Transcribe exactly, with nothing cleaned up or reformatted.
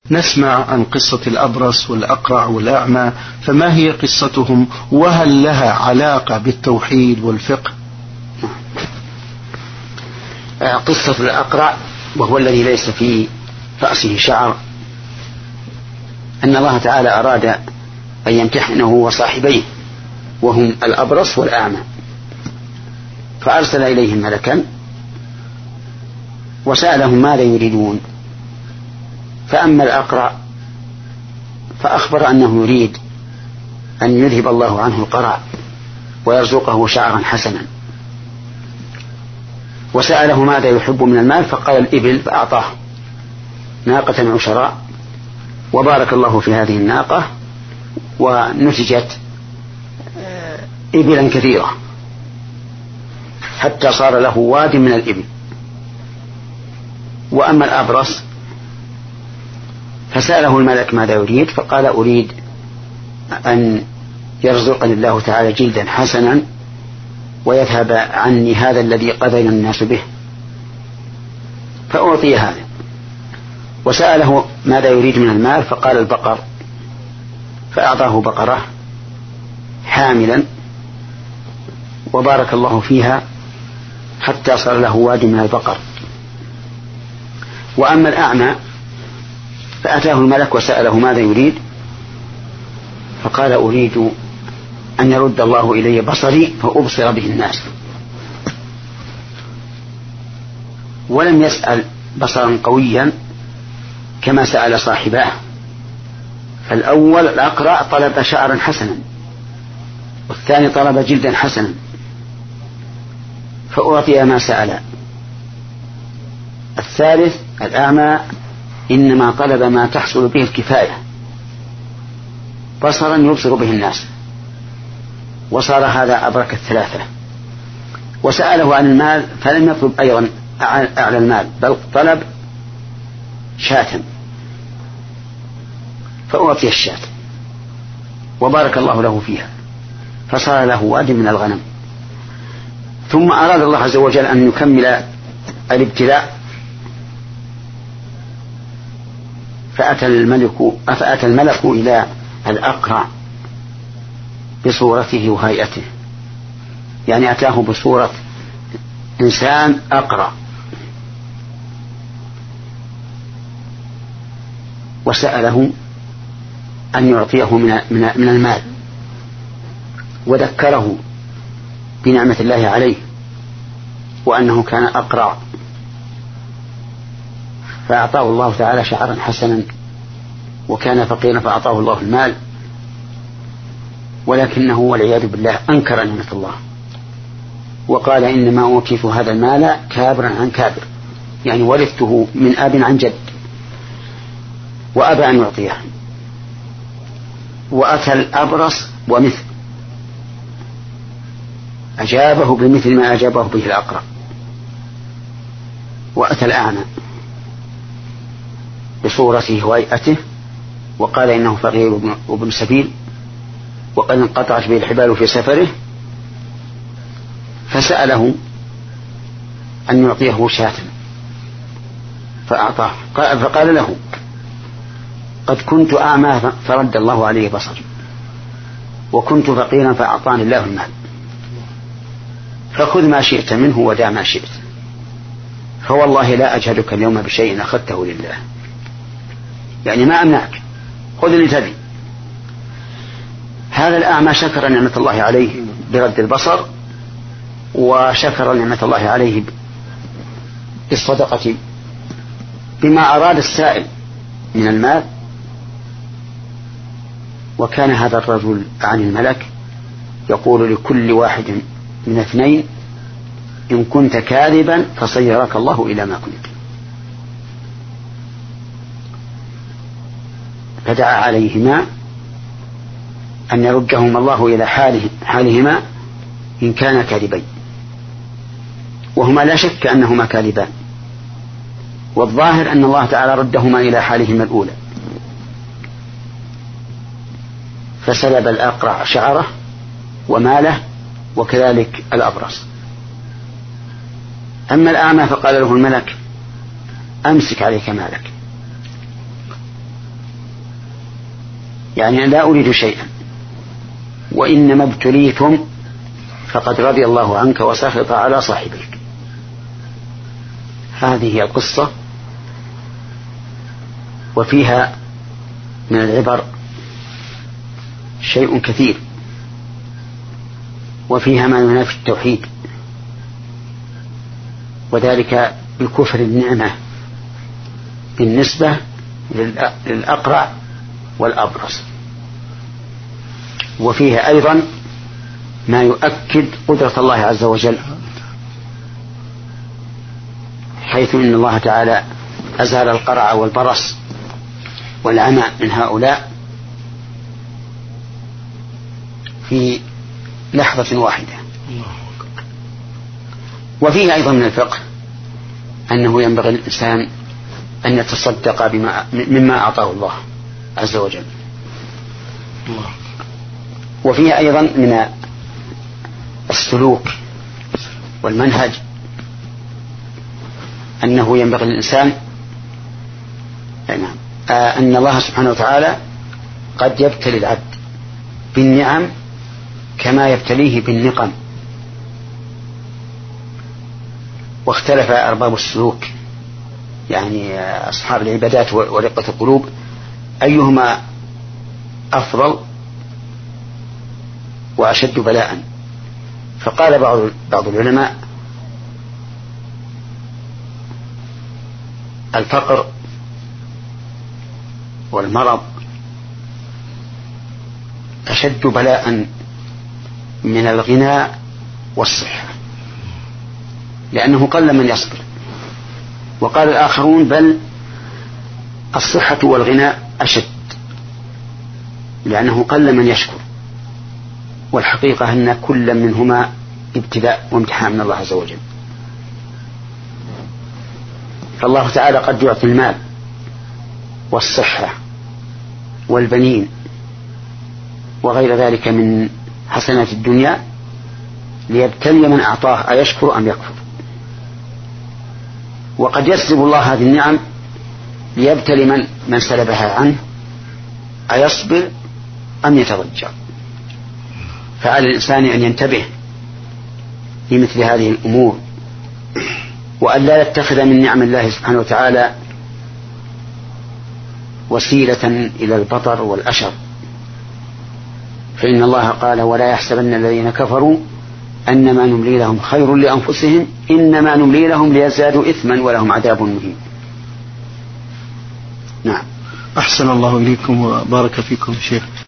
نسمع عن قصة الأبرص والأقرع والأعمى، فما هي قصتهم وهل لها علاقة بالتوحيد والفقه؟ قصة الأقرع وهو الذي ليس في رأسه شعر أن الله تعالى أراد أن يمتحنه وصاحبيه وهم الأبرص والأعمى، فأرسل إليهم ملكا وسألهم ماذا يريدون. فأما الأقرع فأخبر أنه يريد أن يذهب الله عنه القرع ويرزقه شعرا حسنا، وسأله ماذا يحب من المال فقال الإبل، فأعطاه ناقة عشراء وبارك الله في هذه الناقة ونتجت إبلا كثيرة حتى صار له واد من الإبل. وأما الأبرص فسأله الملك ماذا يريد فقال أريد أن يرزقني الله تعالى جلدا حسنا ويذهب عني هذا الذي قذل الناس به، فأعطي هذا. وسأله ماذا يريد من المال فقال البقر، فأعطاه بقرة حاملا وبارك الله فيها حتى صار له واد من البقر. وأما الأعمى فأتاه الملك وسأله ماذا يريد فقال أريد أن يرد الله إلي بصري فأبصر به الناس. ولم يسأل بصرا قويا كما سأل صاحباه، فالأول الأقرع طلب شعرا حسنا والثاني طلب جلدا حسنا فأعطي ما سأل. الثالث الأعمى إنما طلب ما تحصل به الكفاية، بصرا يبصر به الناس، وصار هذا أبرك الثلاثة. وسأله عن المال فلم يطلب أيضا أعلى المال بل طلب شاة فأعطي الشاة وبارك الله له فيها فصار له واد من الغنم. ثم أراد الله عز وجل أن يكمل الابتلاء فأتى الملك, فأتى الملك إلى الأقرع بصورته وهيئته، يعني أتاه بصورة إنسان أقرع، وسأله أن يعطيه من المال وذكره بنعمة الله عليه وأنه كان أقرع، فأعطاه الله تعالى شعرا حسنا وكان فقيرا فأعطاه الله المال، ولكنه والعياذ بالله أنكر نعمة الله وقال إنما أوتيت هذا المال كابرا عن كابر، يعني ورثته من أب عن جد، وأبى أن يعطيه. وأتى الأبرص ومثل أجابه بمثل ما أجابه به الأقرع. وأتى الأعمى بصورته وهيئته وقال إنه فقير وابن سبيل وقد انقطعت به الحبال في سفره، فسأله أن يعطيه شاة فأعطاه. فقال له قد كنت أعمى فرد الله عليه بصري وكنت فقيرا فأعطاني الله المال، فخذ ما شئت منه ودع ما شئت، فوالله لا أجهدك اليوم بشيء أخذته لله، يعني ما أمنعك، خذ اللي تبي. هذا الأعمى شكر نعمة الله عليه برد البصر وشكر نعمة الله عليه بالصدقة بما أراد السائل من المال. وكان هذا الرجل عن الملك يقول لكل واحد من اثنين إن كنت كاذبا فصيرك الله إلى ما كنت، فدعا عليهما أن يردهما الله إلى حاله حالهما إن كان كاذبين، وهما لا شك أنهما كاذبان، والظاهر أن الله تعالى ردهما إلى حالهما الأولى، فسلب الأقرع شعره وماله وكذلك الأبرص. أما الأعمى فقال له الملك أمسك عليك مالك يعني لا أريد شيئا، وإنما ابتليتم فقد رضي الله عنك وسخط على صاحبك. هذه هي القصة، وفيها من العبر شيء كثير، وفيها ما ينافي التوحيد، وذلك بكفر النعمة بالنسبة للأقرع والأبرص. وفيها أيضا ما يؤكد قدرة الله عز وجل، حيث إن الله تعالى أزال القرع والبرص والعمى من هؤلاء في لحظة واحدة. وفيه أيضا من الفقه أنه ينبغي للإنسان أن يتصدق بما مما أعطاه الله عز وجل. وفيه أيضا من السلوك والمنهج أنه ينبغي للإنسان أن الله سبحانه وتعالى قد يبتلي العبد بالنعم كما يبتليه بالنقم. واختلف أرباب السلوك يعني أصحاب العبادات ورقة القلوب أيهما أفضل وأشد بلاء. فقال بعض بعض العلماء الفقر والمرض أشد بلاء من الغنى والصحة، لأنه قل من يصبر. وقال الآخرون بل الصحة والغنى أشد، لأنه قل من يشكر. والحقيقة أن كل منهما ابتلاء وامتحان من الله عز وجل. فالله تعالى قد يعطي المال والصحة والبنين وغير ذلك من حسنات الدنيا ليبتلي من أعطاه أيشكر أم يكفر. وقد يسلب الله هذه النعم ليبتلي من, من سلبها عنه أيصبر أم يتضجر. فعلى الإنسان أن ينتبه لمثل هذه الأمور، وأن لا يتخذ من نعم الله سبحانه وتعالى وسيلة إلى البطر والأشر. فإن الله قال ولا يحسبن الذين كفروا أنما نملي لهم خير لأنفسهم إنما نملي لهم ليزدادوا إثما ولهم عذاب مهين. نعم. أحسن الله إليكم وبارك فيكم شيخ.